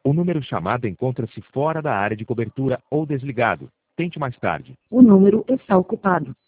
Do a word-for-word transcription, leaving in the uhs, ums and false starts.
O número chamado encontra-se fora da área de cobertura ou desligado. Tente mais tarde. O número está ocupado.